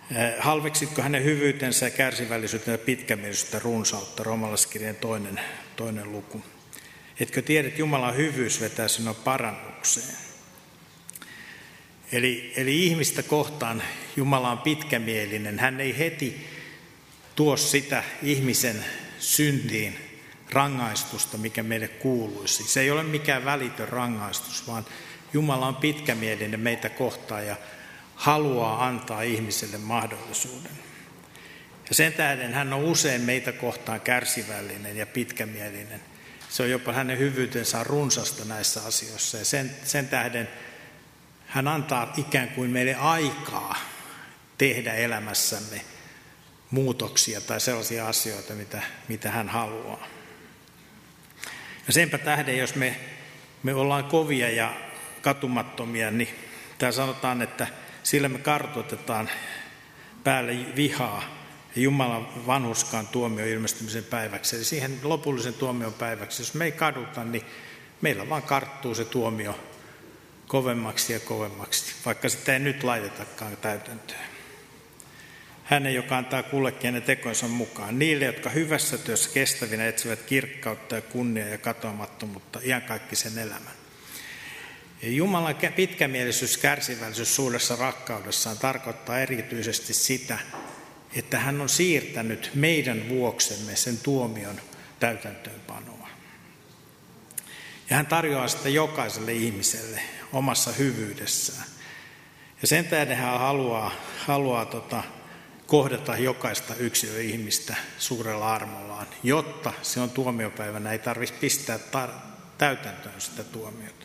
Halveksitko hänen hyvyytensä ja kärsivällisyytensä ja pitkämielisyyttä runsautta, Roomalaiskirjeen toinen luku. Etkö tiedä, että Jumalan hyvyys vetää sinua parannukseen? Eli ihmistä kohtaan Jumala on pitkämielinen. Hän ei heti tuo sitä ihmisen syntiin rangaistusta, mikä meille kuuluisi. Se ei ole mikään välitön rangaistus, vaan Jumala on pitkämielinen meitä kohtaan ja haluaa antaa ihmiselle mahdollisuuden. Ja sen tähden hän on usein meitä kohtaan kärsivällinen ja pitkämielinen. Se on jopa hänen hyvyytensä on runsasta näissä asioissa. Ja sen tähden hän antaa ikään kuin meille aikaa tehdä elämässämme muutoksia tai sellaisia asioita, mitä hän haluaa. Ja senpä tähden, jos me ollaan kovia ja katumattomia, niin täällä sanotaan, että sillä me kartoitetaan päälle vihaa ja Jumalan vanhurskaan tuomio ilmestymisen päiväksi. Eli siihen lopullisen tuomion päiväksi, jos me ei kaduta, niin meillä vaan karttuu se tuomio kovemmaksi ja kovemmaksi, vaikka sitä ei nyt laitetakaan täytäntöön. Hänen, joka antaa kullekin hänen tekonsa mukaan. Niille, jotka hyvässä työssä kestävinä etsivät kirkkautta ja kunniaa ja katoamattomuutta iankaikkisen elämän. Ja Jumalan pitkämielisyys, kärsivällisyys suuressa rakkaudessaan tarkoittaa erityisesti sitä, että hän on siirtänyt meidän vuoksemme sen tuomion täytäntöönpanoa. Ja hän tarjoaa sitä jokaiselle ihmiselle omassa hyvyydessään. Ja sen tähden hän haluaa kohdata jokaista yksilöihmistä suurella armollaan, jotta se on tuomiopäivänä, ei tarvitse pistää täytäntöön sitä tuomiota.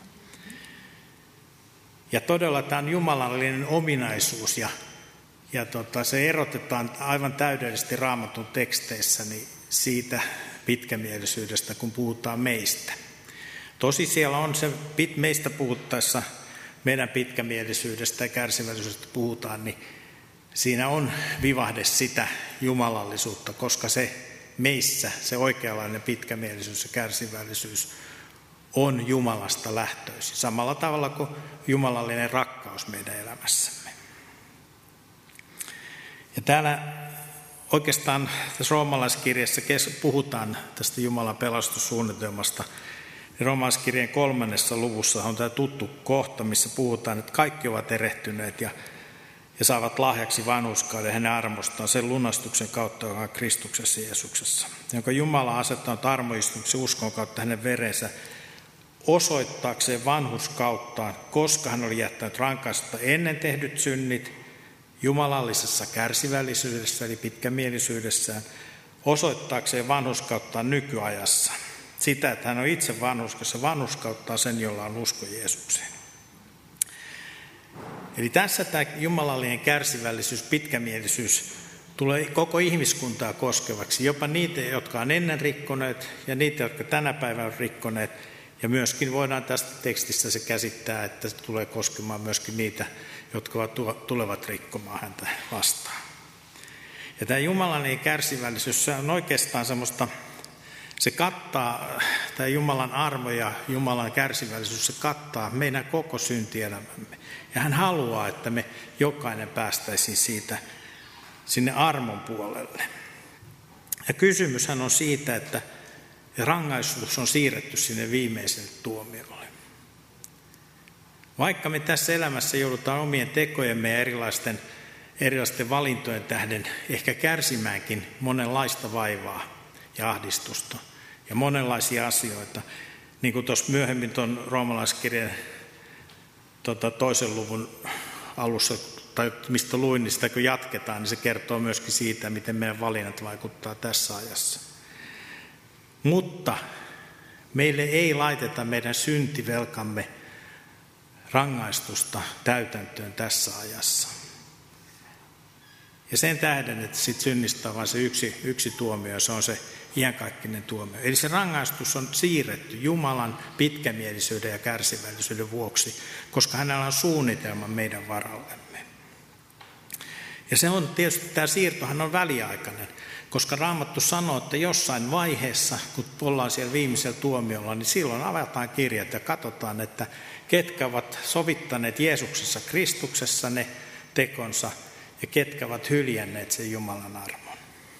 Ja todella tämä on jumalallinen ominaisuus ja se erotetaan aivan täydellisesti Raamatun teksteissä niin siitä pitkämielisyydestä, kun puhutaan meistä. Tosi siellä on se meistä puhuttaessa, meidän pitkämielisyydestä ja kärsivällisyydestä puhutaan, niin siinä on vivahde sitä jumalallisuutta, koska se meissä, se oikeanlainen pitkämielisyys ja kärsivällisyys on Jumalasta lähtöisin. Samalla tavalla kuin jumalallinen rakkaus meidän elämässämme. Ja täällä oikeastaan tässä roomalaiskirjassa puhutaan tästä Jumalan pelastussuunnitelmasta. Roomalaiskirjeen 3. luvussa on tämä tuttu kohta, missä puhutaan, että kaikki ovat erehtyneet ja saavat lahjaksi vanhurskauden hänen armostaan sen lunastuksen kautta, joka on Kristuksessa Jeesuksessa, jonka Jumala on asettanut armoistuksen uskon kautta hänen verensä osoittaakseen vanhurskauttaan, koska hän oli jättänyt rankaisuutta ennen tehdyt synnit jumalallisessa kärsivällisyydessä eli pitkämielisyydessään, osoittaakseen vanhurskauttaan nykyajassa. Sitä, että hän on itse vanhurskas ja vanhurskauttaa sen, jolla on usko Jeesukseen. Eli tässä tämä jumalallinen kärsivällisyys, pitkämielisyys tulee koko ihmiskuntaa koskevaksi, jopa niitä, jotka on ennen rikkoneet ja niitä, jotka tänä päivänä on rikkoneet. Ja myöskin voidaan tästä tekstistä se käsittää, että se tulee koskemaan myöskin niitä, jotka tulevat rikkomaan häntä vastaan. Ja tämä jumalallinen kärsivällisyys, se on oikeastaan semmoista, se kattaa, tämä Jumalan armo ja Jumalan kärsivällisyys, se kattaa meidän koko syntielämämme. Ja hän haluaa, että me jokainen päästäisiin siitä sinne armon puolelle. Ja kysymyshän on siitä, että rangaistus on siirretty sinne viimeiselle tuomiolle. Vaikka me tässä elämässä joudutaan omien tekojemme ja erilaisten valintojen tähden ehkä kärsimäänkin monenlaista vaivaa ja ahdistusta ja monenlaisia asioita, niin kuin tuossa myöhemmin tuon roomalaiskirjan 2. luvun alussa, tai mistä luin, niin sitä kun jatketaan, niin se kertoo myöskin siitä, miten meidän valinnat vaikuttaa tässä ajassa. Mutta meille ei laiteta meidän syntivelkamme rangaistusta täytäntöön tässä ajassa. Ja sen tähden, että sit synnistä on vain se yksi tuomio, se on se iankaikkinen tuomio. Eli se rangaistus on siirretty Jumalan pitkämielisyyden ja kärsivällisyyden vuoksi, koska hänellä on suunnitelma meidän varallemme. Ja se on tietysti, tämä siirtohan on väliaikainen, koska Raamattu sanoo, että jossain vaiheessa, kun ollaan siellä viimeisellä tuomiolla, niin silloin avataan kirjat ja katsotaan, että ketkä ovat sovittaneet Jeesuksessa Kristuksessa ne tekonsa ja ketkä ovat hyljänneet sen Jumalan armon.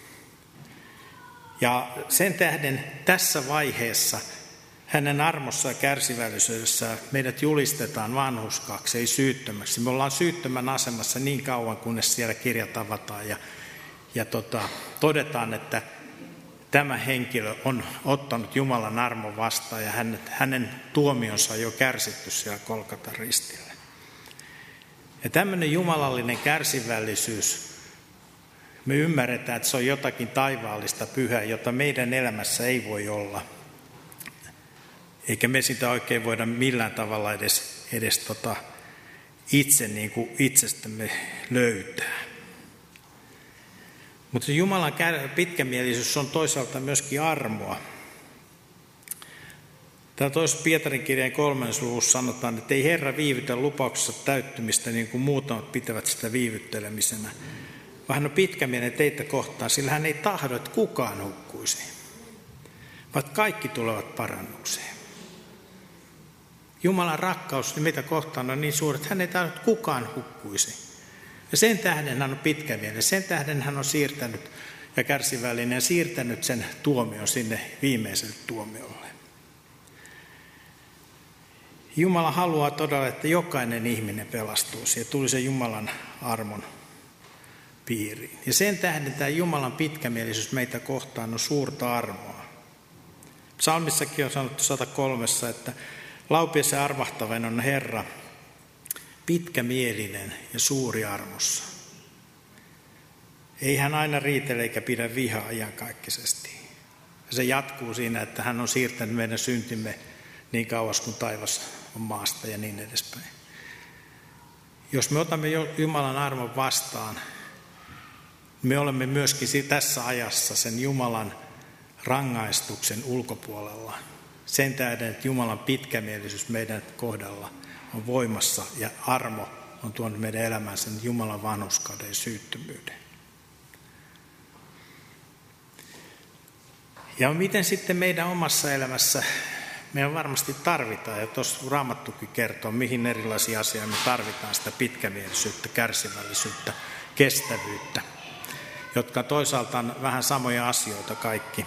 Ja sen tähden tässä vaiheessa hänen armossa ja kärsivällisyydessään meidät julistetaan vanhurskaaksi, ei syyttömäksi. Me ollaan syyttömän asemassa niin kauan, kunnes siellä kirjat avataan ja todetaan, että tämä henkilö on ottanut Jumalan armon vastaan ja hänen tuomionsa on jo kärsitty siellä Golgatan ristillä. Ja tämmöinen jumalallinen kärsivällisyys, me ymmärretään, että se on jotakin taivaallista pyhää, jota meidän elämässä ei voi olla. Eikä me sitä oikein voida millään tavalla edes itse niin kuin itsestämme löytää. Mutta Jumalan pitkämielisyys on toisaalta myöskin armoa. Täällä toisessa Pietarin kirjeen 3. luvussa sanotaan, että ei Herra viivytä lupauksessa täyttymistä niin kuin muutamat pitävät sitä viivyttelemisenä. Vaan hän on pitkämielinen teitä kohtaan, sillä hän ei tahdo, että kukaan hukkuisi, vaan kaikki tulevat parannukseen. Jumalan rakkaus meitä kohtaan on niin suuri, että hän ei tahdo, että kukaan hukkuisi. Ja sen tähden hän on pitkämielinen, sen tähden hän on siirtänyt ja kärsivällinen ja siirtänyt sen tuomion sinne viimeiselle tuomiolle. Jumala haluaa todella, että jokainen ihminen pelastuisi ja tulisi Jumalan armon piiriin. Ja sen tähden tämä Jumalan pitkämielisyys meitä kohtaan on suurta armoa. Psalmissakin on sanottu 103, että laupias ja armahtavain on Herra, pitkämielinen ja suuri armossa. Ei hän aina riitele eikä pidä vihaa iankaikkisesti. Ja se jatkuu siinä, että hän on siirtänyt meidän syntimme niin kauas kuin taivas on maasta ja niin edespäin. Jos me otamme Jumalan armon vastaan, me olemme myöskin tässä ajassa sen Jumalan rangaistuksen ulkopuolella. Sen tähden, että Jumalan pitkämielisyys meidän kohdalla on voimassa ja armo on tuonut meidän elämään sen Jumalan vanhurskauden ja syyttömyyden. Ja miten sitten meidän omassa elämässä meidän varmasti tarvitaan, ja tuossa Raamattukin kertoo, mihin erilaisia asioita me tarvitaan, sitä pitkämielisyyttä, kärsivällisyyttä, kestävyyttä, jotka toisaalta on vähän samoja asioita kaikki.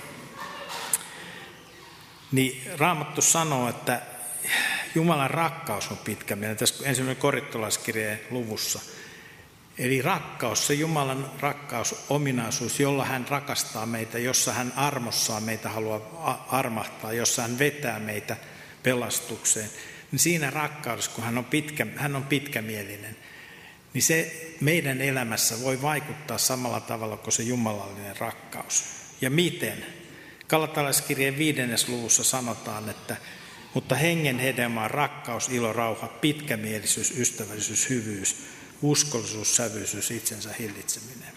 Niin Raamattu sanoo, että Jumalan rakkaus on pitkämielinen, tässä ensimmäinen korintolaiskirjeen luvussa. Eli rakkaus, se Jumalan rakkaus, ominaisuus, jolla hän rakastaa meitä, jossa hän armossaan meitä haluaa armahtaa, jossa hän vetää meitä pelastukseen. Niin siinä rakkaudessa, kun hän on pitkämielinen, niin se meidän elämässä voi vaikuttaa samalla tavalla kuin se jumalallinen rakkaus. Ja miten? Galatalaiskirjeen 5. luvussa sanotaan, että mutta hengen hedelmä on rakkaus, ilo, rauha, pitkämielisyys, ystävällisyys, hyvyys, uskollisuus, sävyisyys, itsensä hillitseminen.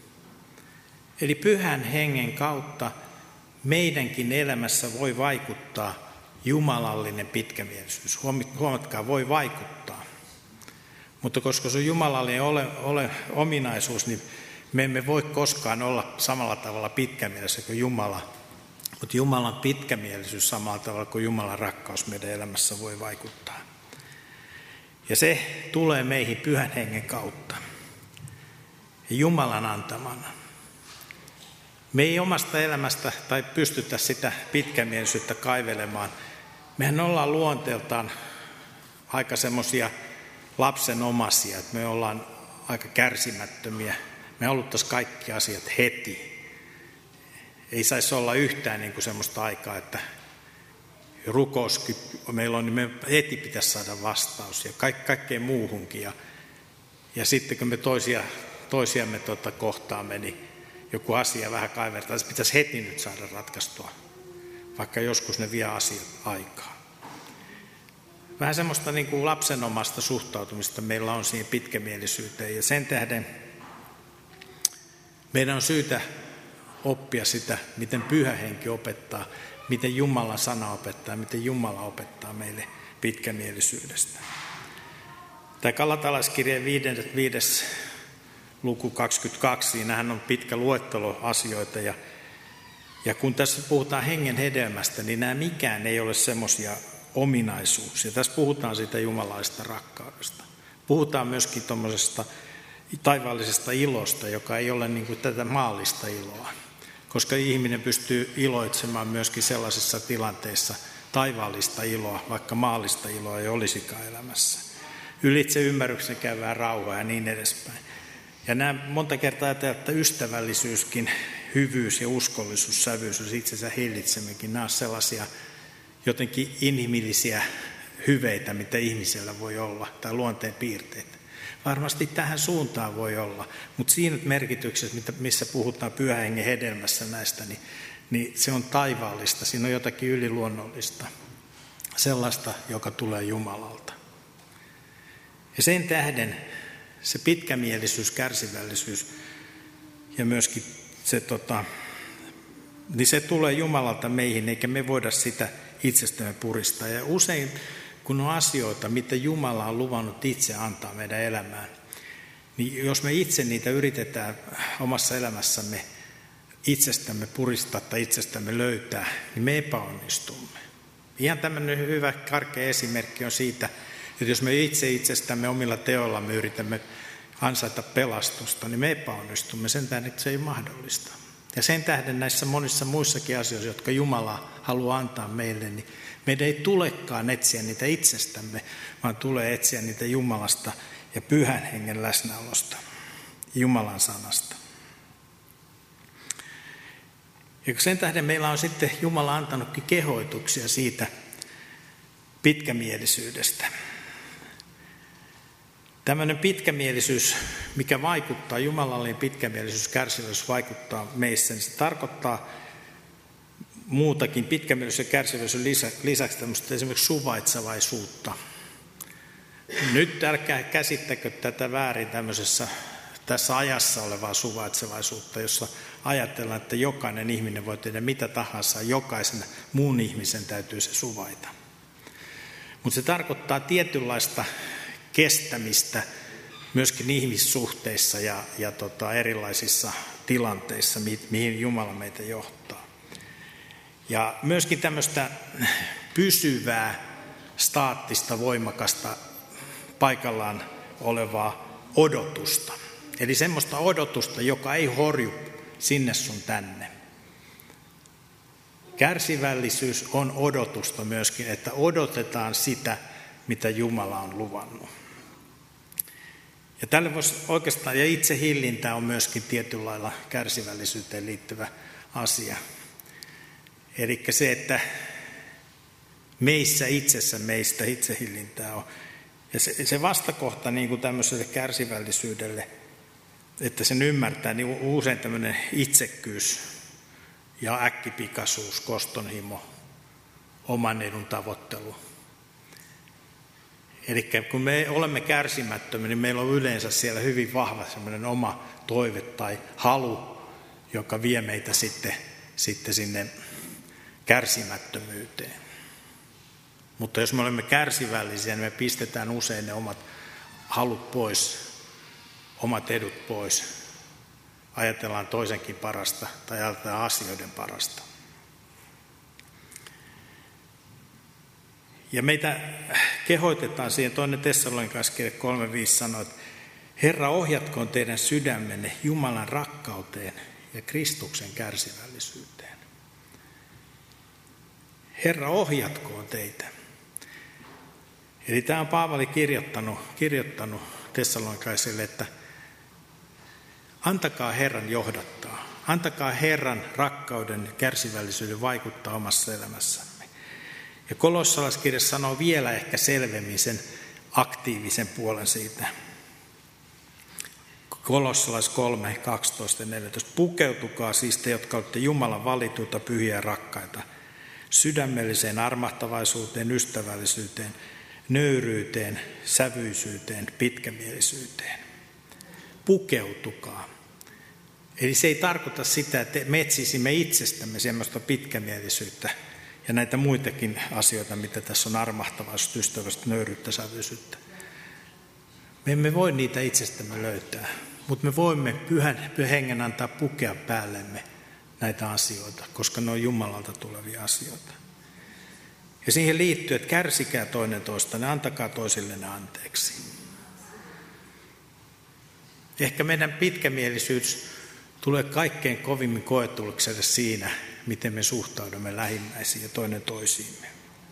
Eli pyhän hengen kautta meidänkin elämässä voi vaikuttaa jumalallinen pitkämielisyys. Huomatkaa, voi vaikuttaa. Mutta koska se on jumalallinen ominaisuus, niin me emme voi koskaan olla samalla tavalla pitkämielisiä kuin Jumala. Mutta Jumalan pitkämielisyys samalla tavalla kuin Jumalan rakkaus meidän elämässä voi vaikuttaa. Ja se tulee meihin pyhän hengen kautta. Ja Jumalan antamana. Me ei omasta elämästä tai pystytä sitä pitkämielisyyttä kaivelemaan. Mehän ollaan luonteeltaan aika semmoisia lapsenomaisia, että me ollaan aika kärsimättömiä. Me haluttaisiin kaikki asiat heti. Ei saisi olla yhtään niin kuin semmoista aikaa, että rukous meillä on, niin me heti pitäisi saada vastaus ja kaikkeen muuhunkin. Ja sitten kun me toisiamme kohtaamme, niin joku asia vähän kaivertaa, se pitäisi heti nyt saada ratkaistua, vaikka joskus ne vie asiat aikaa. Vähän semmoista niin kuin lapsenomasta suhtautumista meillä on siihen pitkämielisyyteen ja sen tähden meidän on syytä oppia sitä, miten Pyhä Henki opettaa, miten Jumalan sana opettaa, miten Jumala opettaa meille pitkämielisyydestä. Tämä Galatalaiskirjeen 5. luku 22, siinähän on pitkä luettelo asioita ja kun tässä puhutaan hengen hedelmästä, niin nämä mikään ei ole semmoisia ominaisuuksia. Tässä puhutaan siitä jumalaisesta rakkaudesta. Puhutaan myöskin tuommoisesta taivaallisesta ilosta, joka ei ole niin kuin tätä maallista iloa. Koska ihminen pystyy iloitsemaan myöskin sellaisissa tilanteissa taivaallista iloa, vaikka maallista iloa ei olisikaan elämässä. Ylitse ymmärryksen käyvää rauhaa ja niin edespäin. Ja nämä monta kertaa ajatellaan, että ystävällisyyskin, hyvyys ja uskollisuus, sävyisyys, itsensä hillitseminkin, nämä ovat sellaisia jotenkin inhimillisiä hyveitä, mitä ihmisellä voi olla, tai luonteen piirteitä. Varmasti tähän suuntaan voi olla, mutta siinä merkityksessä, missä puhutaan Pyhän Hengen hedelmässä näistä, niin se on taivaallista, siinä on jotakin yliluonnollista, sellaista, joka tulee Jumalalta. Ja sen tähden se pitkämielisyys, kärsivällisyys ja myöskin se tulee Jumalalta meihin, eikä me voida sitä itsestämme puristaa. Ja usein, kun on asioita, mitä Jumala on luvannut itse antaa meidän elämään, niin jos me itse niitä yritetään omassa elämässämme itsestämme puristaa tai itsestämme löytää, niin me epäonnistumme. Ihan tämmöinen hyvä karkea esimerkki on siitä, että jos me itsestämme omilla teoillamme yritämme ansaita pelastusta, niin me epäonnistumme sen tähden, että se ei mahdollista. Ja sen tähden näissä monissa muissakin asioissa, jotka Jumala haluaa antaa meille, niin meidän ei tulekaan etsiä niitä itsestämme, vaan tulee etsiä niitä Jumalasta ja Pyhän Hengen läsnäolosta, Jumalan sanasta. Ja sen tähden meillä on sitten Jumala antanutkin kehoituksia siitä pitkämielisyydestä. Tämmöinen pitkämielisyys, mikä vaikuttaa, jumalallinen pitkämielisyys, kärsivällisyys vaikuttaa meissä, niin se tarkoittaa muutakin pitkämielisyys ja kärsivällisyyden lisäksi tämmöistä esimerkiksi suvaitsevaisuutta. Nyt älkää käsittäkö tätä väärin tässä ajassa olevaa suvaitsevaisuutta, jossa ajatellaan, että jokainen ihminen voi tehdä mitä tahansa, jokaisen muun ihmisen täytyy se suvaita. Mutta se tarkoittaa tietynlaista kestämistä myöskin ihmissuhteissa ja erilaisissa tilanteissa, mihin Jumala meitä johtaa. Ja myöskin tämmöistä pysyvää, staattista, voimakasta, paikallaan olevaa odotusta. Eli semmoista odotusta, joka ei horju sinne sun tänne. Kärsivällisyys on odotusta myöskin, että odotetaan sitä, mitä Jumala on luvannut. Ja tälle voisi oikeastaan, ja itsehillintä on myöskin tietyllä lailla kärsivällisyyteen liittyvä asia. Eli se, että meistä itsehillintää on. Ja se vastakohta niin kuin tämmöiselle kärsivällisyydelle, että sen ymmärtää, niin usein tämmöinen itsekkyys ja äkkipikaisuus, kostonhimo, oman edun tavoittelu. Eli kun me olemme kärsimättömiä, niin meillä on yleensä siellä hyvin vahva semmoinen oma toive tai halu, joka vie meitä sitten sinne kärsimättömyyteen. Mutta jos me olemme kärsivällisiä, niin me pistetään usein ne omat halut pois, omat edut pois. Ajatellaan toisenkin parasta tai ajatellaan asioiden parasta. Ja meitä kehoitetaan siihen, 2. Tessalonikalaiskirje 3:5 sanoo, että Herra ohjatkoon teidän sydämenne Jumalan rakkauteen ja Kristuksen kärsivällisyyteen. Herra ohjatkoon teitä. Eli tämä on Paavali kirjoittanut tessalonilaisille, että antakaa Herran johdattaa. Antakaa Herran rakkauden ja kärsivällisyyden vaikuttaa omassa elämässämme. Ja kolossalaiskirja sanoo vielä ehkä selvemmin sen aktiivisen puolen siitä. Kolossalais 3, 12 ja 14. Pukeutukaa siis te, jotka olette Jumalan valituita, pyhiä ja rakkaita, sydämelliseen armahtavaisuuteen, ystävällisyyteen, nöyryyteen, sävyisyyteen, pitkämielisyyteen. Pukeutukaa. Eli se ei tarkoita sitä, että me etsisimme itsestämme semmoista pitkämielisyyttä ja näitä muitakin asioita, mitä tässä on armahtavaisuutta, ystävällisyyttä, nöyryyttä, sävyisyyttä. Me emme voi niitä itsestämme löytää, mutta me voimme Pyhän Hengen antaa pukea päällemme näitä asioita, koska ne on Jumalalta tulevia asioita. Ja siihen liittyy, että kärsikää toinen toistanne, antakaa toisillenne anteeksi. Ehkä meidän pitkämielisyys tulee kaikkein kovimmin koetukselle siinä, miten me suhtaudumme lähimmäisiin ja toinen toisiimme.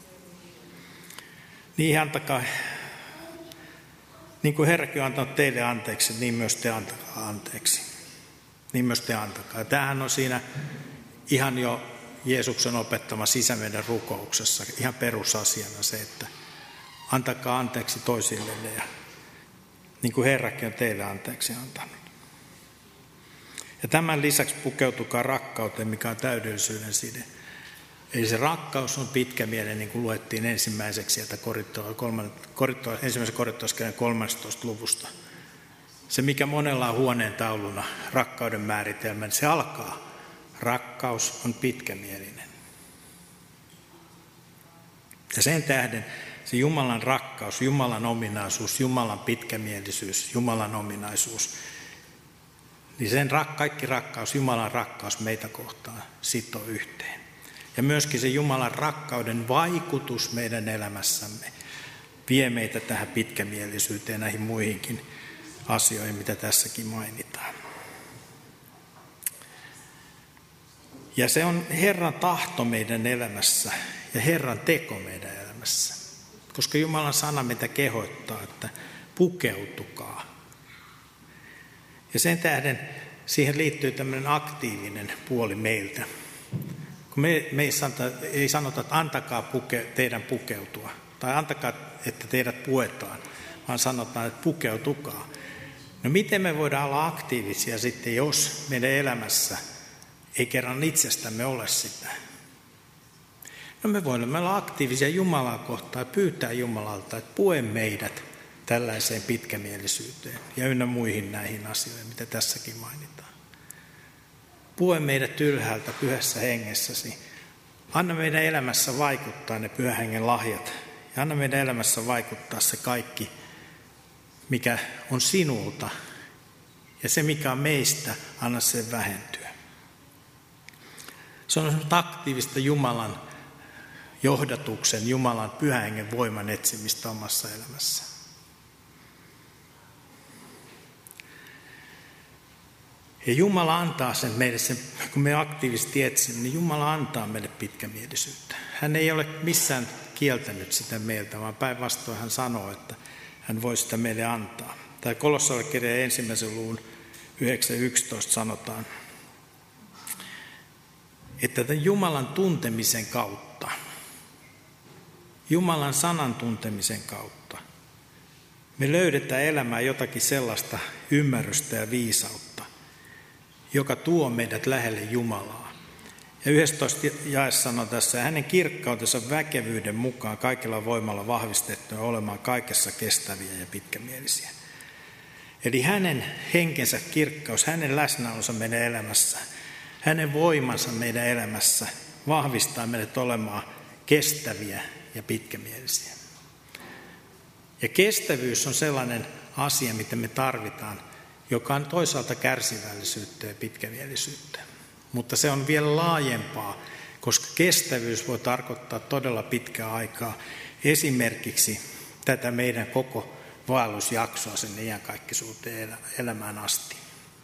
Niin antakaa, niin kuin Herrakin on antanut teille anteeksi, niin myös te antakaa anteeksi. Niin myös te antakaa. Tämähän on siinä ihan jo Jeesuksen opettama sisämeidän rukouksessa ihan perusasiana se, että antakaa anteeksi toisillenne ja niin kuin Herrakin on teille anteeksi antanut. Ja tämän lisäksi pukeutukaa rakkauteen, mikä on täydellisyyden side. Eli se rakkaus on pitkämielinen, niin kuin luettiin ensimmäiseksi sieltä ensimmäisen Korintolaskirjan 13. luvusta. Se, mikä monella on huoneen tauluna, rakkauden määritelmä, niin se alkaa. Rakkaus on pitkämielinen. Ja sen tähden se Jumalan rakkaus, Jumalan ominaisuus, Jumalan pitkämielisyys, Jumalan ominaisuus, niin sen kaikki rakkaus, Jumalan rakkaus meitä kohtaan sitoo yhteen. Ja myöskin se Jumalan rakkauden vaikutus meidän elämässämme vie meitä tähän pitkämielisyyteen ja näihin muihinkin asioihin, mitä tässäkin mainitaan. Ja se on Herran tahto meidän elämässä ja Herran teko meidän elämässä. Koska Jumalan sana meitä kehottaa, että pukeutukaa. Ja sen tähden siihen liittyy tämmöinen aktiivinen puoli meiltä. Kun me ei sanota, että antakaa teidän pukeutua, tai antakaa, että teidät puetaan, vaan sanotaan, että pukeutukaa. No miten me voidaan olla aktiivisia sitten, jos meidän elämässä ei kerran itsestämme ole sitä? No me voimme olla aktiivisia Jumalaa kohtaan ja pyytää Jumalalta, että pue meidät tällaiseen pitkämielisyyteen ja ynnä muihin näihin asioihin, mitä tässäkin mainitaan. Pue meidät ylhäältä pyhässä hengessäsi. Anna meidän elämässä vaikuttaa ne pyhän hengen lahjat. Ja anna meidän elämässä vaikuttaa se kaikki, mikä on sinulta. Ja se, mikä on meistä, anna sen vähentyä. Se on aktiivista Jumalan johdatuksen, Jumalan pyhän hengen voiman etsimistä omassa elämässä. Ja Jumala antaa sen meille, kun me aktiivisesti etsimme, niin Jumala antaa meille pitkämielisyyttä. Hän ei ole missään kieltänyt sitä meiltä, vaan päinvastoin hän sanoo, että hän voi sitä meille antaa. Tai Kolossalaiskirjan 1. luvun 9.11 sanotaan, että tämän Jumalan tuntemisen kautta, Jumalan sanan tuntemisen kautta, me löydetään elämään jotakin sellaista ymmärrystä ja viisautta, joka tuo meidät lähelle Jumalaa. Ja 11 jae sanoo tässä, hänen kirkkautensa väkevyyden mukaan kaikilla voimalla vahvistettuja olemaan kaikessa kestäviä ja pitkämielisiä. Eli hänen henkensä kirkkaus, hänen läsnäolonsa meidän elämässä, hänen voimansa meidän elämässä vahvistaa meidät olemaan kestäviä ja pitkämielisiä. Ja kestävyys on sellainen asia, mitä me tarvitaan, joka on toisaalta kärsivällisyyttä ja pitkämielisyyttä. Mutta se on vielä laajempaa, koska kestävyys voi tarkoittaa todella pitkää aikaa. Esimerkiksi tätä meidän koko vaellusjaksoa sinne iankaikkisuuteen elämään asti.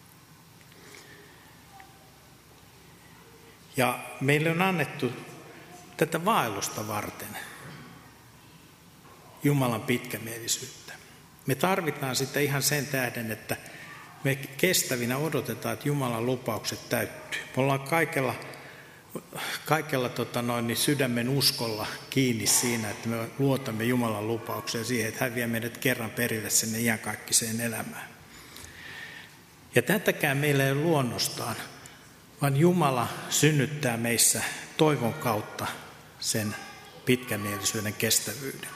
Ja meille on annettu tätä vaellusta varten Jumalan pitkämielisyyttä. Me tarvitaan sitä ihan sen tähden, että me kestävinä odotetaan, että Jumalan lupaukset täyttyy. Me ollaan kaikella sydämen uskolla kiinni siinä, että me luotamme Jumalan lupaukseen siihen, että hän vie meidät kerran perille sinne iankaikkiseen elämään. Ja tätäkään meillä ei ole luonnostaan, vaan Jumala synnyttää meissä toivon kautta sen pitkämielisyyden kestävyyden.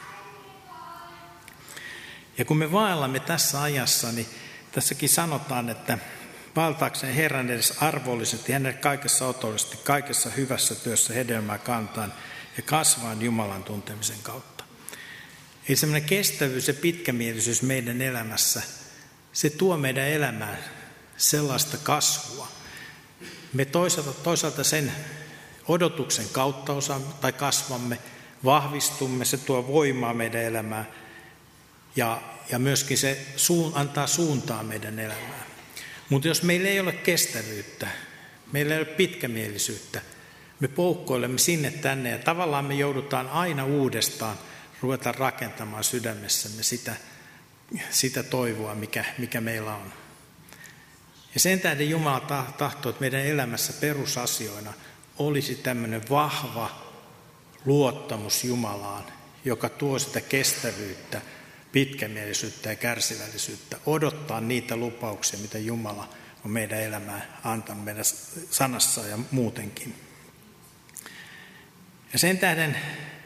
Ja kun me vaellamme tässä ajassa, niin tässäkin sanotaan, että vaeltaakseen Herran edes arvollisesti, hänelle kaikessa otollisesti, kaikessa hyvässä työssä hedelmää kantaan ja kasvaan Jumalan tuntemisen kautta. Eli semmoinen kestävyys ja pitkämielisyys meidän elämässä, se tuo meidän elämään sellaista kasvua. Me toisaalta sen odotuksen kautta kasvamme, vahvistumme, se tuo voimaa meidän elämään ja myöskin se antaa suuntaa meidän elämään. Mutta jos meillä ei ole kestävyyttä, meillä ei ole pitkämielisyyttä, me poukkoilemme sinne tänne ja tavallaan me joudutaan aina uudestaan ruveta rakentamaan sydämessämme sitä toivoa, mikä meillä on. Ja sen tähden Jumala tahtoo, että meidän elämässä perusasioina olisi tämmöinen vahva luottamus Jumalaan, joka tuo sitä kestävyyttä, pitkämielisyyttä ja kärsivällisyyttä, odottaa niitä lupauksia, mitä Jumala on meidän elämään antanut meidän sanassaan ja muutenkin. Ja sen tähden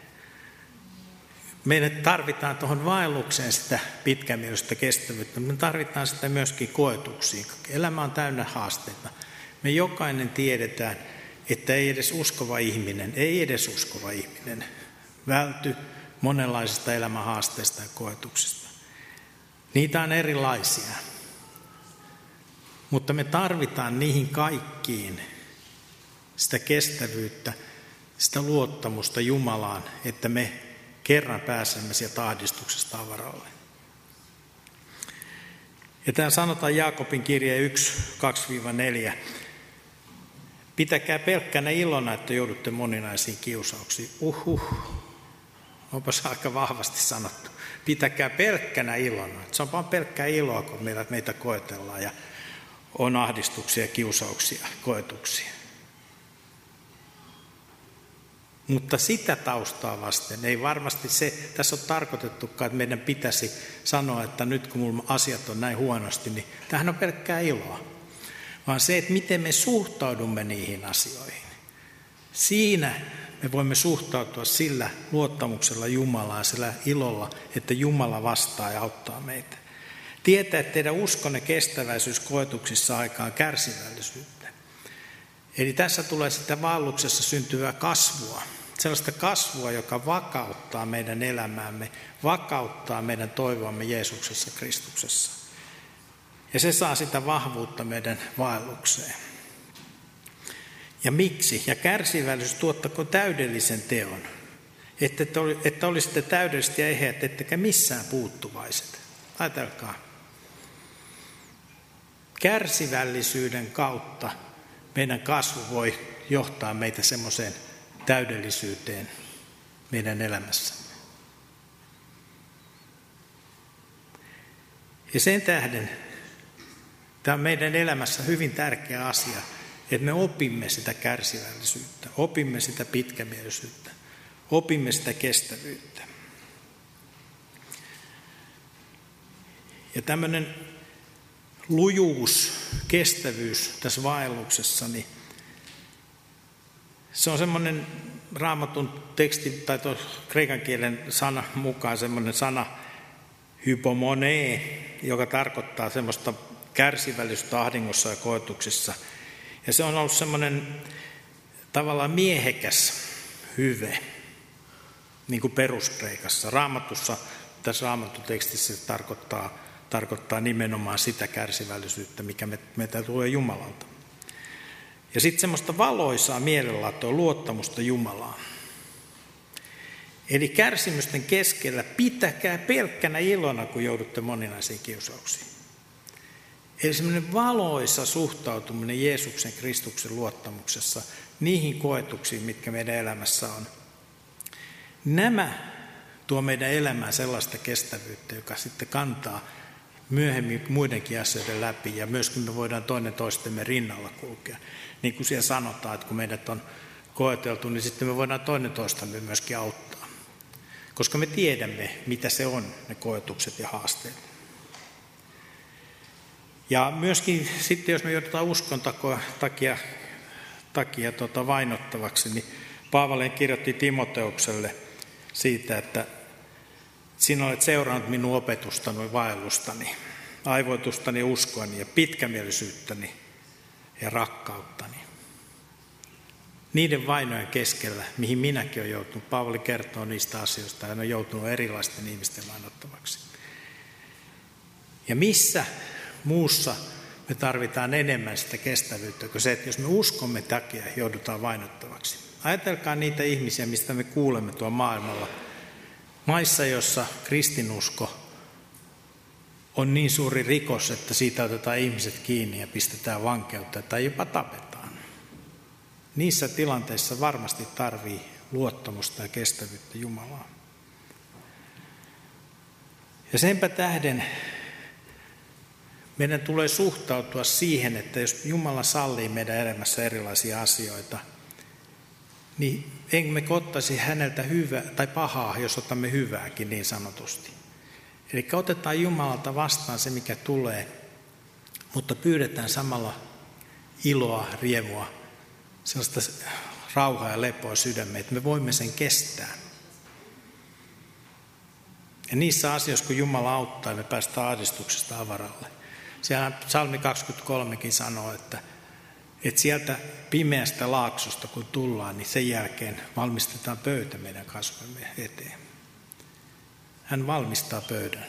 meidän tarvitaan tuohon vaellukseen sitä pitkämielisyyttä kestävyyttä, mutta me tarvitaan sitä myöskin koetuksiin. Elämä on täynnä haasteita. Me jokainen tiedetään, että ei edes uskova ihminen välty monenlaisista elämän haasteista ja koetuksista. Niitä on erilaisia, mutta me tarvitaan niihin kaikkiin sitä kestävyyttä, sitä luottamusta Jumalaan, että me kerran pääsemme sieltä ahdistuksesta avaralle. Ja tämä sanotaan Jaakobin kirje 1, 2-4. Pitäkää pelkkänä ilona, että joudutte moninaisiin kiusauksiin. Onpas aika vahvasti sanottu. Pitäkää pelkkänä ilona. Se on vain pelkkää iloa, kun meitä koetellaan ja on ahdistuksia, kiusauksia, koetuksia. Mutta sitä taustaa vasten ei varmasti tässä on tarkoitettukaan, että meidän pitäisi sanoa, että nyt kun minulla asiat on näin huonosti, niin tämähän on pelkkää iloa. Vaan se, että miten me suhtaudumme niihin asioihin. Siinä me voimme suhtautua sillä luottamuksella Jumalaa, sillä ilolla, että Jumala vastaa ja auttaa meitä. Tietää, että teidän uskonne kestäväisyys koetuksissa aikaan kärsivällisyyttä. Eli tässä tulee sitä vaelluksessa syntyvää kasvua. Sellaista kasvua, joka vakauttaa meidän elämäämme, vakauttaa meidän toivoamme Jeesuksessa Kristuksessa. Ja se saa sitä vahvuutta meidän vaellukseen. Ja miksi? Ja kärsivällisyys tuottako täydellisen teon, että olisitte täydellisesti ja eheät, ettekä missään puuttuvaiset. Ajatelkaa. Kärsivällisyyden kautta meidän kasvu voi johtaa meitä semmoiseen täydellisyyteen meidän elämässämme. Ja sen tähden tämä on meidän elämässä hyvin tärkeä asia, että me opimme sitä kärsivällisyyttä, opimme sitä pitkämielisyyttä, opimme sitä kestävyyttä. Ja tämmöinen lujuus, kestävyys tässä vaelluksessa, niin se on semmoinen Raamatun teksti tai kreikan kielen sana mukaan semmoinen sana hypomonee, joka tarkoittaa semmoista kärsivällisyyttä ahdingossa ja koetuksissa. Ja se on ollut semmoinen tavallaan miehekäs hyve, niin kuin peruskreikassa. Raamatussa, tässä Raamattutekstissä se tarkoittaa nimenomaan sitä kärsivällisyyttä, mikä meitä tulee Jumalalta. Ja sitten semmoista valoisaa mielenlaatoa, luottamusta Jumalaan. Eli kärsimysten keskellä pitäkää pelkkänä ilona, kun joudutte moninaisiin kiusauksiin. Eli semmoinen valoisa suhtautuminen Jeesuksen Kristuksen luottamuksessa niihin koetuksiin, mitkä meidän elämässä on. Nämä tuo meidän elämään sellaista kestävyyttä, joka sitten kantaa myöhemmin muidenkin asioiden läpi ja myöskin me voidaan toinen toistemme rinnalla kulkea. Niin kuin siellä sanotaan, että kun meidät on koeteltu, niin sitten me voidaan toinen toistamme myöskin auttaa. Koska me tiedämme, mitä se on, ne koetukset ja haasteet. Ja myöskin sitten, jos me joudutaan uskon takia vainottavaksi, niin Paavali kirjoitti Timoteukselle siitä, että sinä olet seurannut minun opetustani, vaellustani, aivoitustani, uskoani ja pitkämielisyyttäni ja rakkauttani. Niiden vainojen keskellä, mihin minäkin olen joutunut, Paavali kertoo niistä asioista, hän on joutunut erilaisten ihmisten vainottavaksi. Ja missä muussa me tarvitaan enemmän sitä kestävyyttä kuin se, että jos me uskomme takia joudutaan vainottavaksi. Ajatelkaa niitä ihmisiä, mistä me kuulemme tuolla maailmalla. Maissa, jossa kristinusko on niin suuri rikos, että siitä otetaan ihmiset kiinni ja pistetään vankeutta tai jopa tapetaan. Niissä tilanteissa varmasti tarvii luottamusta ja kestävyyttä Jumalaan. Ja senpä tähden meidän tulee suhtautua siihen, että jos Jumala sallii meidän elämässä erilaisia asioita, niin emme ottaisi häneltä hyvää tai pahaa, jos otamme hyvääkin niin sanotusti. Eli otetaan Jumalalta vastaan se, mikä tulee, mutta pyydetään samalla iloa, riemua, sellaista rauhaa ja lepoa sydämeen, että me voimme sen kestää. Ja niissä asioissa, kun Jumala auttaa, me päästään ahdistuksesta avaralle. Siellä Psalmi 23kin sanoo, että sieltä pimeästä laaksosta kun tullaan, niin sen jälkeen valmistetaan pöytä meidän kasvoimme eteen. Hän valmistaa pöydän.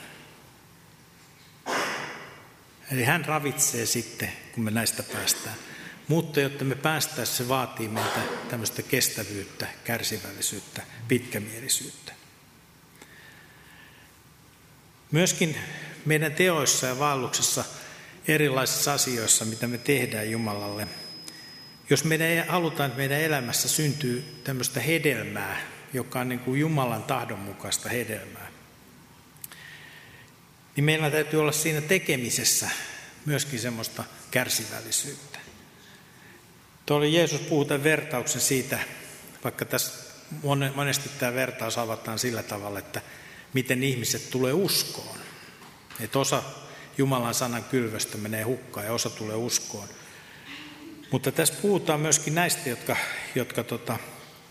Eli hän ravitsee sitten, kun me näistä päästään. Mutta jotta me päästään, se vaatii meiltä tämmöistä kestävyyttä, kärsivällisyyttä, pitkämielisyyttä. Myöskin meidän teoissa ja vaelluksessa, erilaisissa asioissa, mitä me tehdään Jumalalle. Jos halutaan, että meidän elämässä syntyy tämmöistä hedelmää, joka on niin kuin Jumalan tahdon mukaista hedelmää, niin meillä täytyy olla siinä tekemisessä myöskin semmoista kärsivällisyyttä. Jeesus puhuu tämän vertauksen siitä, vaikka tässä monesti tämä vertaus avataan sillä tavalla, että miten ihmiset tulee uskoon. Että osa Jumalan sanan kylvöstä menee hukkaan ja osa tulee uskoon. Mutta tässä puhutaan myöskin näistä, jotka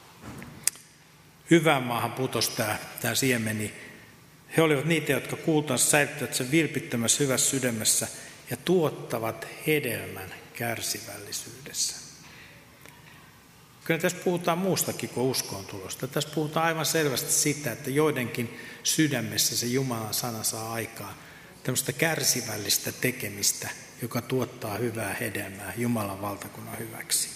hyvään maahan putosi tämä siemeni. He olivat niitä, jotka kuultaansa säilyttävät sen vilpittömässä hyvässä sydämessä ja tuottavat hedelmän kärsivällisyydessä. Kyllä tässä puhutaan muustakin kuin uskoon tulosta. Tässä puhutaan aivan selvästi sitä, että joidenkin sydämessä se Jumalan sana saa aikaan tämmöistä kärsivällistä tekemistä, joka tuottaa hyvää hedelmää Jumalan valtakunnan hyväksi.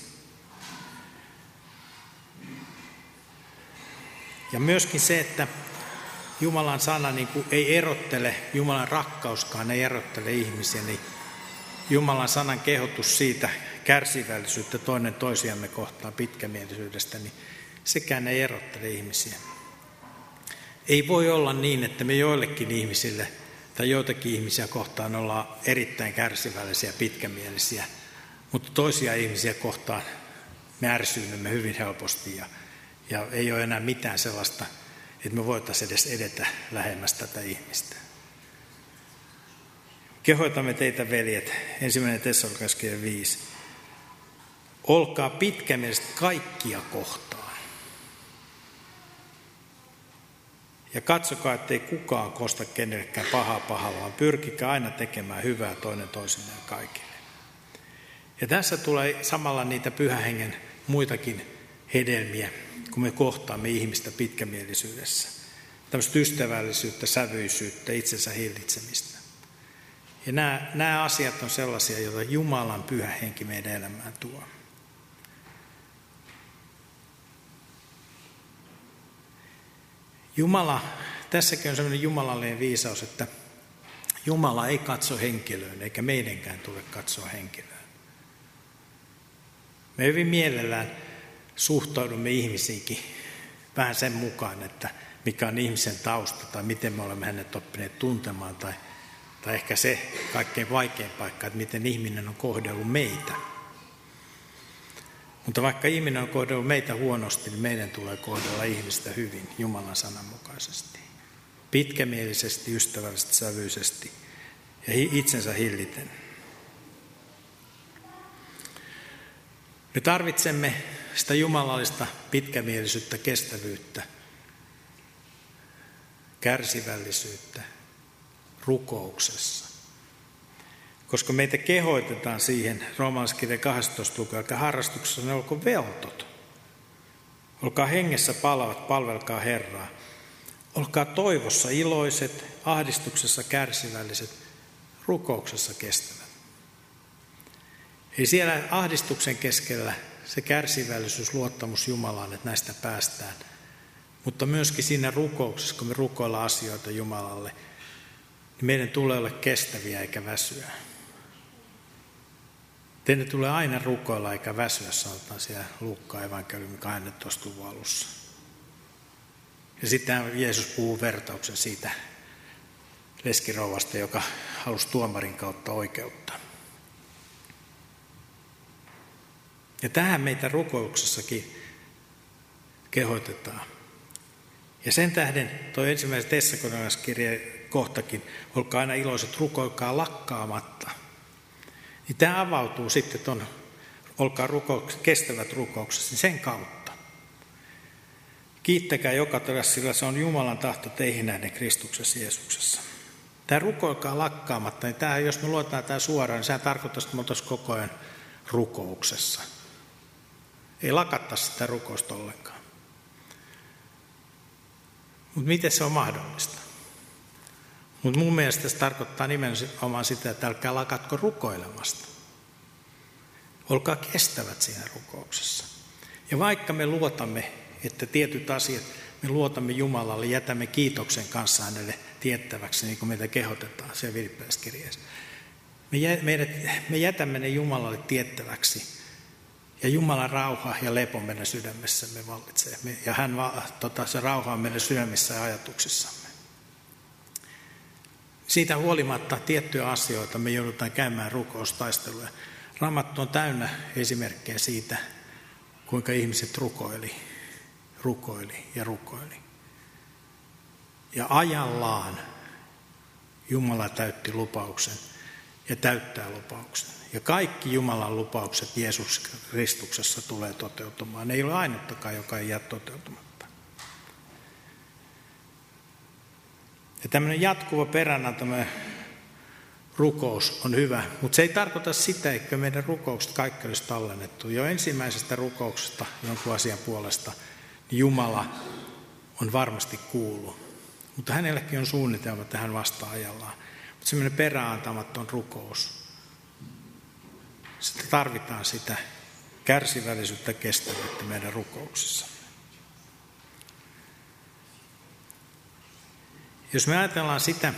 Ja myöskin se, että Jumalan sana niin kuin ei erottele, Jumalan rakkauskaan ei erottele ihmisiä, niin Jumalan sanan kehotus siitä kärsivällisyyttä toinen toisiamme kohtaan pitkämielisyydestä, niin sekään ei erottele ihmisiä. Ei voi olla niin, että me joillekin ihmisille tai joitakin ihmisiä kohtaan ollaan erittäin kärsivällisiä ja pitkämielisiä, mutta toisia ihmisiä kohtaan me ärsyynnymme hyvin helposti ja ei ole enää mitään sellaista, että me voitaisiin edes edetä lähemmäs tätä ihmistä. Kehoitamme teitä, veljet, 1. Tessaloniikalaisten 5. Olkaa pitkämieliset kaikkia kohtaan. Ja katsokaa, ettei kukaan kosta kenellekään pahaa pahalla, vaan pyrkikää aina tekemään hyvää toinen toisilleen kaikille. Ja tässä tulee samalla niitä Pyhän Hengen muitakin hedelmiä, kun me kohtaamme ihmistä pitkämielisyydessä. Tämmöistä ystävällisyyttä, sävyisyyttä, itsensä hillitsemistä. Ja nämä asiat on sellaisia, joita Jumalan Pyhä Henki meidän elämään tuo. Jumala, tässäkin on sellainen jumalallinen viisaus, että Jumala ei katso henkilöön, eikä meidänkään tule katsoa henkilöön. Me hyvin mielellään suhtaudumme ihmisiinkin vähän sen mukaan, että mikä on ihmisen tausta tai miten me olemme hänet oppineet tuntemaan tai ehkä se kaikkein vaikein paikka, että miten ihminen on kohdellut meitä. Mutta vaikka ihminen on kohdellut meitä huonosti, niin meidän tulee kohdella ihmistä hyvin Jumalan sanan mukaisesti. Pitkämielisesti, ystävällisesti, sävyisesti ja itsensä hilliten. Me tarvitsemme sitä jumalallista pitkämielisyyttä, kestävyyttä, kärsivällisyyttä rukouksessa. Koska meitä kehoitetaan siihen, roomalaiskirja 12 luku, älkää harrastuksessa ne olko veltot. Olkaa hengessä palavat, palvelkaa Herraa. Olkaa toivossa iloiset, ahdistuksessa kärsivälliset, rukouksessa kestävät. Eli siellä ahdistuksen keskellä se kärsivällisyys, luottamus Jumalaan, että näistä päästään. Mutta myöskin siinä rukouksessa, kun me rukoillaan asioita Jumalalle, niin meidän tulee olla kestäviä eikä väsyä. Teidän tulee aina rukoilla eikä väsyä, sanotaan siellä Luukkaan evankeliumin 12. luvun alussa. Ja sitten Jeesus puhuu vertauksen siitä leskirouvasta, joka halusi tuomarin kautta oikeutta. Ja tähän meitä rukouksessakin kehoitetaan. Ja sen tähden tuo ensimmäisen Tessalonikalaiskirjeen kohtakin, olkaa aina iloiset, rukoilkaa lakkaamatta. Niin tämä avautuu sitten tuon, olkaa kestävät rukouksessa, niin sen kautta. Kiittäkää joka todella, sillä se on Jumalan tahto teihin nähden Kristuksessa Jeesuksessa. Tämä rukoilkaa lakkaamatta, niin tämä, jos me luetaan tämä suoraan, niin sehän tarkoittaa, että me oltaisiin koko ajan rukouksessa. Ei lakattaisi sitä rukousta ollenkaan. Mutta miten se on mahdollista? Mutta mun mielestä se tarkoittaa nimenomaan sitä, että älkää lakatko rukoilemasta. Olkaa kestävät siinä rukouksessa. Ja vaikka me luotamme, että tietyt asiat, me luotamme Jumalalle, jätämme kiitoksen kanssa hänelle tiettäväksi, niin kuin meitä kehotetaan siellä Filippilaiskirjeessä. Me jätämme ne Jumalalle tiettäväksi. Ja Jumalan rauha ja lepo meidän sydämessämme vallitsee. Ja se rauha on meidän sydämissä ja ajatuksissamme. Siitä huolimatta tiettyjä asioita me joudutaan käymään rukoustaisteluja. Raamattu on täynnä esimerkkejä siitä, kuinka ihmiset rukoili. Ja ajallaan Jumala täytti lupauksen ja täyttää lupauksen. Ja kaikki Jumalan lupaukset Jeesus Kristuksessa tulee toteutumaan. Ei ole ainuttakaan, joka ei jää toteutumatta. Ja tämmöinen jatkuva peränantainen rukous on hyvä, mutta se ei tarkoita sitä, että meidän rukoukset kaikki olisi tallennettu. Jo ensimmäisestä rukouksesta jonkun asian puolesta niin Jumala on varmasti kuullut. Mutta hänelläkin on suunnitelma tähän vasta-ajallaan. Mutta semmoinen peräantamaton rukous. Sitten tarvitaan sitä kärsivällisyyttä, kestävyyttä meidän rukouksissa. Jos me ajatellaan sitä,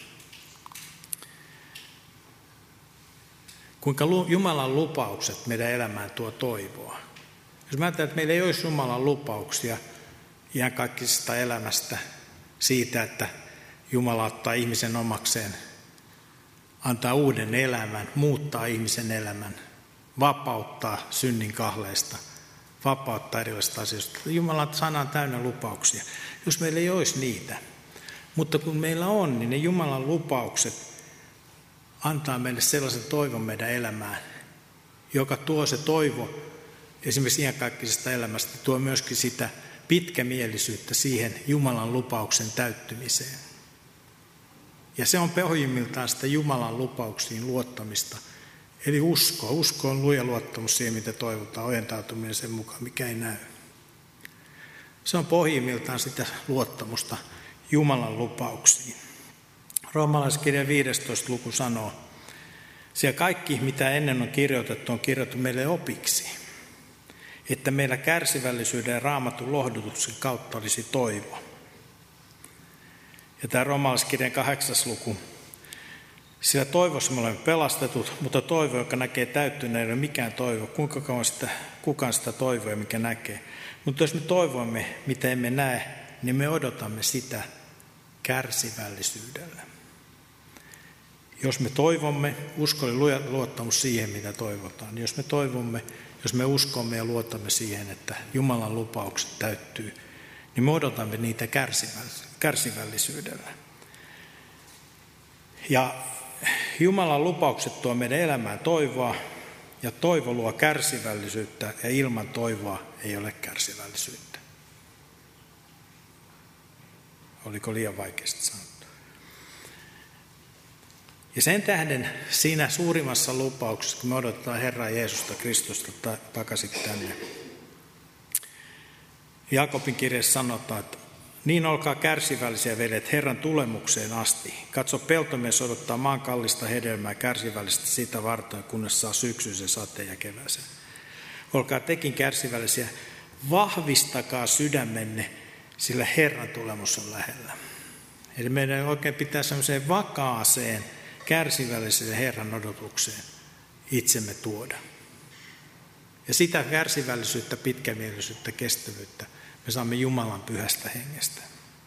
kuinka Jumalan lupaukset meidän elämään tuo toivoa. Jos me ajatellaan, että meillä ei olisi Jumalan lupauksia iankaikkisesta elämästä siitä, että Jumala ottaa ihmisen omakseen, antaa uuden elämän, muuttaa ihmisen elämän, vapauttaa synnin kahleista, vapauttaa erilaisista asioista. Jumalan sana on täynnä lupauksia. Jos meillä ei olisi niitä, mutta kun meillä on, niin ne Jumalan lupaukset antaa meille sellaisen toivon meidän elämään, joka tuo se toivo esimerkiksi iankaikkisesta elämästä, tuo myöskin sitä pitkämielisyyttä siihen Jumalan lupauksen täyttymiseen. Ja se on pohjimmiltaan sitä Jumalan lupauksiin luottamista. Eli usko. Usko on luja luottamus siihen, mitä toivotaan, ojentautuminen sen mukaan, mikä ei näy. Se on pohjimmiltaan sitä luottamusta Jumalan lupauksiin. Roomalaiskirjan 15. luku sanoo, siellä kaikki, mitä ennen on kirjoitettu meille opiksi, että meillä kärsivällisyyden ja Raamatun lohdutuksen kautta olisi toivo. Ja tämä Roomalaiskirjan 8. luku, sillä toivossa me olemme pelastetut, mutta toivo, joka näkee täyttyneen, ei ole mikään toivo. Kuinka kauan kukaan sitä toivoa, mikä näkee. Mutta jos me toivomme, mitä emme näe, niin me odotamme sitä kärsivällisyydellä. Jos me toivomme, usko oli luottamus siihen, mitä toivotaan. Jos me toivomme, jos me uskomme ja luotamme siihen, että Jumalan lupaukset täyttyy, niin me odotamme niitä kärsivällisyydellä. Ja Jumalan lupaukset tuo meidän elämään toivoa, ja toivo luo kärsivällisyyttä, ja ilman toivoa ei ole kärsivällisyyttä. Oliko liian vaikeasti sanottu? Ja sen tähden siinä suurimmassa lupauksessa, kun me odotetaan Herraa Jeesusta Kristusta takaisin tänne, Jaakobin kirjassa sanotaan, että niin olkaa kärsivällisiä veljet Herran tulemukseen asti. Katso, peltomies odottaa maan kallista hedelmää kärsivällisesti sitä varten, kunnes saa syksyisen sateen ja kevääsen. Olkaa tekin kärsivällisiä, vahvistakaa sydämenne, sillä Herran tulemus on lähellä. Eli meidän oikein pitää semmoiseen vakaaseen, kärsivälliseen Herran odotukseen itsemme tuoda. Ja sitä kärsivällisyyttä, pitkämielisyyttä, kestävyyttä me saamme Jumalan pyhästä hengestä.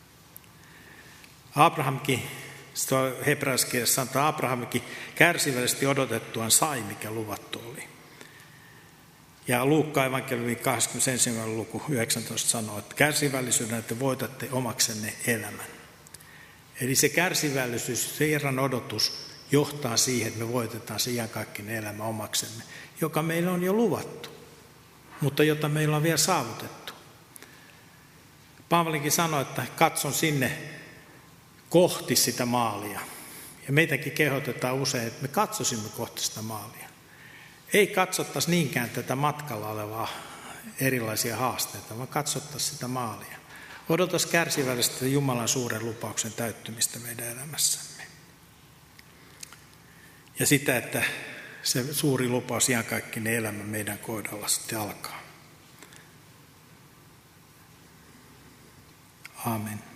Abrahamkin, hebrealaiskirjassa sanotaan, Abrahamkin kärsivällisesti odotettuaan sai, mikä luvattu oli. Ja Luukkaan evankeliumin 21. luku 19 sanoo, että kärsivällisyyden, että voitatte omaksenne elämän. Eli se kärsivällisyys, se Herran odotus johtaa siihen, että me voitetaan se iankaikkinen elämä omaksemme, joka meillä on jo luvattu, mutta jota meillä on vielä saavutettu. Paavalikin sanoi, että katson sinne kohti sitä maalia. Ja meitäkin kehotetaan usein, että me katsoisimme kohti sitä maalia. Ei katsottaisi niinkään tätä matkalla olevaa erilaisia haasteita, vaan katsottaisiin sitä maalia. Odotas kärsivällisesti Jumalan suuren lupauksen täyttymistä meidän elämässämme. Ja sitä, että se suuri lupaus iankaikkinen elämä meidän kohdalla sitten alkaa. Aamen.